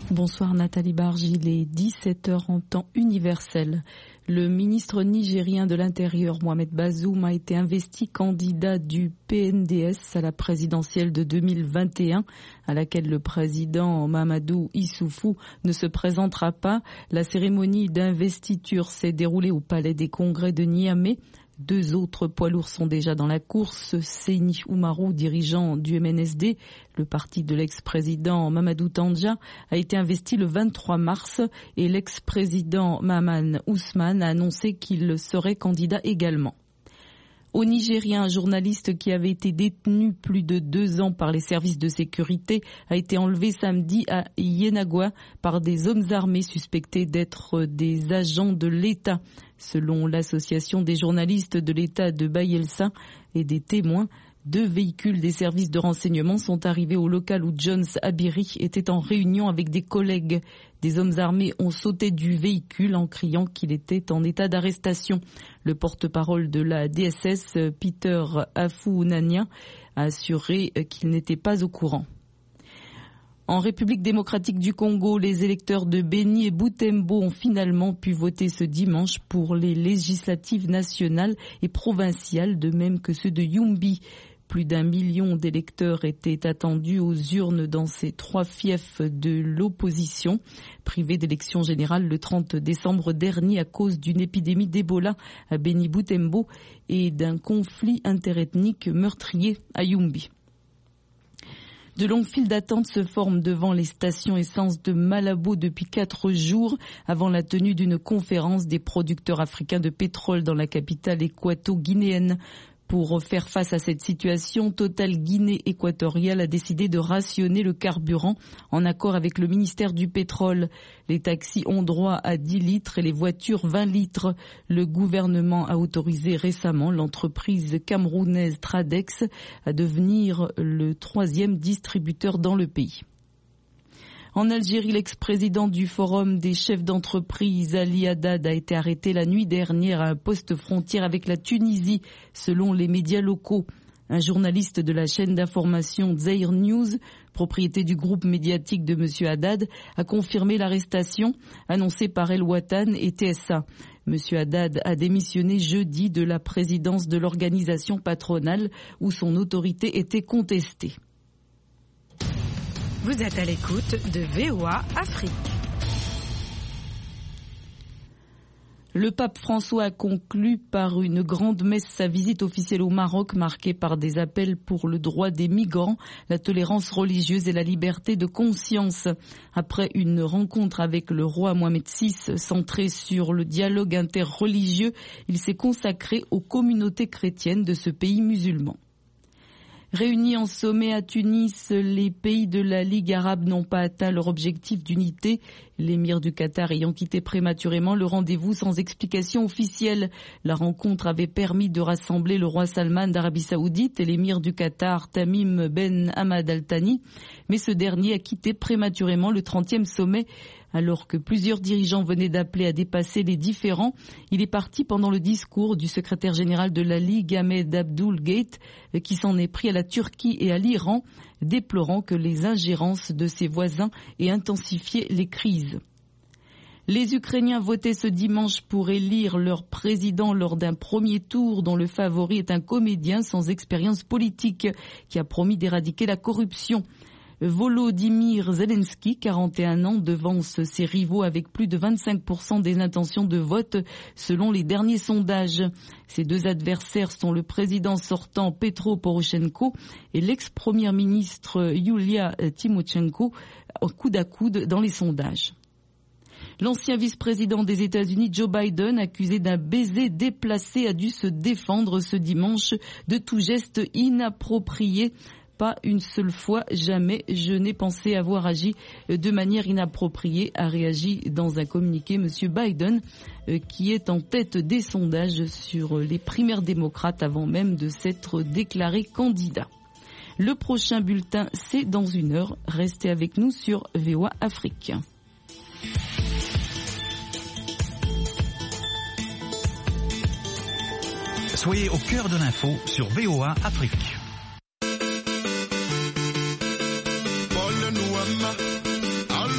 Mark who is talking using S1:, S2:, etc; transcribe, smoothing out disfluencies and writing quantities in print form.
S1: Bonsoir Nathalie Barge, il est 17h en temps universel. Le ministre nigérien de l'Intérieur, Mohamed Bazoum, a été investi candidat du PNDS à la présidentielle de 2021, à laquelle le président Mahamadou Issoufou ne se présentera pas. La cérémonie d'investiture s'est déroulée au Palais des Congrès de Niamey. 2 autres poids lourds sont déjà dans la course. Seyni Oumarou, dirigeant du MNSD, le parti de l'ex-président Mamadou Tandja, a été investi le 23 mars et l'ex-président Mahaman Ousmane a annoncé qu'il serait candidat également. Au Nigeria, un journaliste qui avait été détenu plus de 2 ans par les services de sécurité a été enlevé samedi à Yenagoa par des hommes armés suspectés d'être des agents de l'État. Selon l'association des journalistes de l'État de Bayelsa et des témoins, 2 véhicules des services de renseignement sont arrivés au local où Jones Abiri était en réunion avec des collègues. Des hommes armés ont sauté du véhicule en criant qu'il était en état d'arrestation. Le porte-parole de la DSS, Peter Afounania, a assuré qu'il n'était pas au courant. En République démocratique du Congo, les électeurs de Beni et Butembo ont finalement pu voter ce dimanche pour les législatives nationales et provinciales, de même que ceux de Yumbi. Plus d'1 million d'électeurs étaient attendus aux urnes dans ces 3 fiefs de l'opposition, privés d'élections générales le 30 décembre dernier à cause d'une épidémie d'Ebola à Beni-Butembo et d'un conflit interethnique meurtrier à Yumbi. De longues files d'attente se forment devant les stations essence de Malabo depuis 4 jours avant la tenue d'une conférence des producteurs africains de pétrole dans la capitale équato-guinéenne. Pour faire face à cette situation, Total Guinée équatoriale a décidé de rationner le carburant en accord avec le ministère du pétrole. Les taxis ont droit à 10 litres et les voitures 20 litres. Le gouvernement a autorisé récemment l'entreprise camerounaise Tradex à devenir le 3e distributeur dans le pays. En Algérie, l'ex-président du Forum des chefs d'entreprise, Ali Haddad, a été arrêté la nuit dernière à un poste frontière avec la Tunisie, selon les médias locaux. Un journaliste de la chaîne d'information Zaïr News, propriété du groupe médiatique de M. Haddad, a confirmé l'arrestation annoncée par El Watan et TSA. M. Haddad a démissionné jeudi de la présidence de l'organisation patronale où son autorité était contestée.
S2: Vous êtes à l'écoute de VOA Afrique.
S1: Le pape François a conclu par une grande messe sa visite officielle au Maroc, marquée par des appels pour le droit des migrants, la tolérance religieuse et la liberté de conscience. Après une rencontre avec le roi Mohamed VI centrée sur le dialogue interreligieux, il s'est consacré aux communautés chrétiennes de ce pays musulman. Réunis en sommet à Tunis, les pays de la Ligue arabe n'ont pas atteint leur objectif d'unité. L'émir du Qatar ayant quitté prématurément le rendez-vous sans explication officielle. La rencontre avait permis de rassembler le roi Salman d'Arabie Saoudite et l'émir du Qatar Tamim Ben Hamad Al Thani. Mais ce dernier a quitté prématurément le 30e sommet. Alors que plusieurs dirigeants venaient d'appeler à dépasser les différends, il est parti pendant le discours du secrétaire général de la Ligue, Ahmed Abdoul Gate, qui s'en est pris à la Turquie et à l'Iran, déplorant que les ingérences de ses voisins aient intensifié les crises. Les Ukrainiens votaient ce dimanche pour élire leur président lors d'un premier tour dont le favori est un comédien sans expérience politique qui a promis d'éradiquer la corruption. Volodymyr Zelensky, 41 ans, devance ses rivaux avec plus de 25% des intentions de vote selon les derniers sondages. Ces 2 adversaires sont le président sortant Petro Poroshenko et l'ex-première ministre Yulia Tymoshenko, coude à coude dans les sondages. L'ancien vice-président des États-Unis, Joe Biden, accusé d'un baiser déplacé, a dû se défendre ce dimanche de tout geste inapproprié. Pas une seule fois, jamais je n'ai pensé avoir agi de manière inappropriée, a réagi dans un communiqué M. Biden, qui est en tête des sondages sur les primaires démocrates avant même de s'être déclaré candidat. Le prochain bulletin, c'est dans 1 heure. Restez avec nous sur VOA Afrique.
S3: Soyez au cœur de l'info sur VOA Afrique.